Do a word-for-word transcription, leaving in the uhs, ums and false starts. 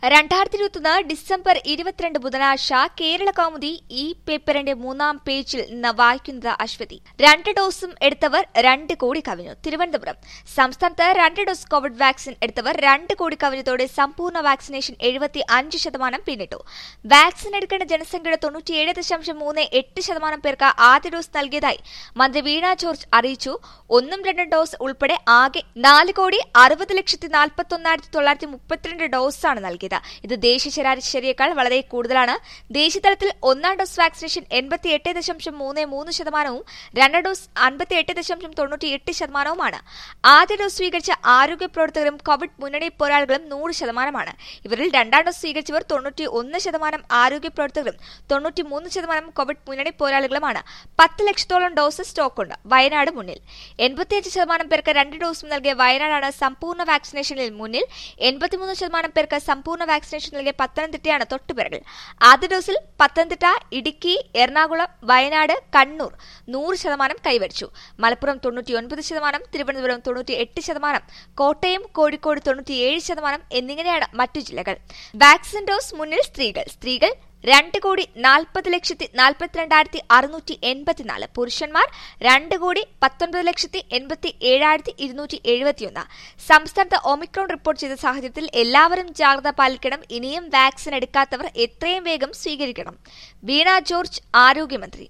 രണ്ടായിരത്തി ഇരുപത്തൊന്ന് ഡിസംബർ ഇരുപത്തിരണ്ട് ബുധനാഴ്ച കേരള കൗമുദി ഈ പേപ്പറിന്റെ മൂന്നാം പേജിൽ നിന്ന് വായിക്കുന്നത് അശ്വതി. രണ്ട് ഡോസും എടുത്തവർ രണ്ട് കോടി കവിഞ്ഞു. തിരുവനന്തപുരം. സംസ്ഥാനത്ത് രണ്ട് ഡോസ് കോവിഡ് വാക്സിൻ എടുത്തവർ രണ്ട് കോടി കവിഞ്ഞതോടെ സമ്പൂർണ്ണ വാക്സിനേഷൻ എഴുപത്തി അഞ്ച് ശതമാനം പിന്നിട്ടു. വാക്സിൻ എടുക്കേണ്ട ജനസംഖ്യയുടെ തൊണ്ണൂറ്റിയേഴ് ദശാംശം മൂന്ന് എട്ട് ശതമാനം പേർക്ക് ആദ്യ ഡോസ് നൽകിയതായി മന്ത്രി വീണ ജോർജ് അറിയിച്ചു. ഒന്നും രണ്ടും ഡോസ് ഉൾപ്പെടെ ആകെ നാല് കോടി അറുപത് ലക്ഷത്തി നാൽപ്പത്തി ഒന്നായിരത്തി തൊള്ളായിരത്തി മുപ്പത്തിരണ്ട് ഡോസാണ് നൽകിയത്. ഇത് ദേശീയ ശരാശരിയേക്കാൾ വളരെ കൂടുതലാണ്. ദേശീയതലത്തിൽ ഒന്നാം ഡോസ് വാക്സിനേഷൻ എൺപത്തിയെട്ട് ദശാംശം മൂന്ന് മൂന്ന് ശതമാനവും രണ്ടാം ഡോസ് അൻപത്തിയെട്ട് ദശാംശം തൊണ്ണൂറ്റിയെട്ട് ശതമാനവുമാണ്. ആദ്യ ഡോസ് സ്വീകരിച്ച ആരോഗ്യ പ്രവർത്തകരും കോവിഡ് മുന്നണി പോരാളികളും നൂറ് ശതമാനമാണ്. ഇവരിൽ രണ്ടാം ഡോസ് സ്വീകരിച്ചവർ തൊണ്ണൂറ്റി ഒന്ന് ശതമാനം ആരോഗ്യ പ്രവർത്തകരും തൊണ്ണൂറ്റിമൂന്ന് ശതമാനം കോവിഡ് മുന്നണി പോരാളികളുമാണ്. പത്ത് ലക്ഷത്തോളം ഡോസ് സ്റ്റോക്കുണ്ട്. വയനാട് മുന്നിൽ. എൺപത്തിയഞ്ച് ശതമാനം പേർക്ക് രണ്ട് ഡോസും നൽകിയ വയനാടാണ് സമ്പൂർണ്ണ വാക്സിനേഷനിൽ മുന്നിൽ. എൺപത്തിമൂന്ന് ശതമാനം പേർക്ക് സമ്പൂർണ്ണ വാക്സിനേഷൻ നൽകിയ പത്തനംതിട്ടയാണ് തൊട്ടുപിറകിൽ. ആദ്യ ഡോസിൽ പത്തനംതിട്ട, ഇടുക്കി, എറണാകുളം, വയനാട്, കണ്ണൂർ നൂറ് ശതമാനം കൈവരിച്ചു. മലപ്പുറം തൊണ്ണൂറ്റിയൊൻപത് ശതമാനം, തിരുവനന്തപുരം തൊണ്ണൂറ്റി എട്ട് ശതമാനം, കോട്ടയം, കോഴിക്കോട് തൊണ്ണൂറ്റിയേഴ് ശതമാനം എന്നിങ്ങനെയാണ് മറ്റു ജില്ലകൾ. വാക്സിൻ ഡോസ് മുന്നിൽ സ്ത്രീകൾ സ്ത്രീകൾ രണ്ട് കോടി നാൽപ്പത് ലക്ഷത്തി നാൽപ്പത്തിരണ്ടായിരത്തി അറുന്നൂറ്റി എൺപത്തിനാല്, പുരുഷന്മാർ രണ്ട് കോടി പത്തൊൻപത് ലക്ഷത്തി എൺപത്തി ഏഴായിരത്തി ഇരുന്നൂറ്റി എഴുപത്തിയൊന്ന്. സംസ്ഥാനത്ത് ഒമിക്രോൺ റിപ്പോർട്ട് ചെയ്ത സാഹചര്യത്തിൽ എല്ലാവരും ജാഗ്രത പാലിക്കണം. ഇനിയും വാക്സിൻ എടുക്കാത്തവർ എത്രയും വേഗം സ്വീകരിക്കണം. വീണ ജോർജ്, ആരോഗ്യമന്ത്രി.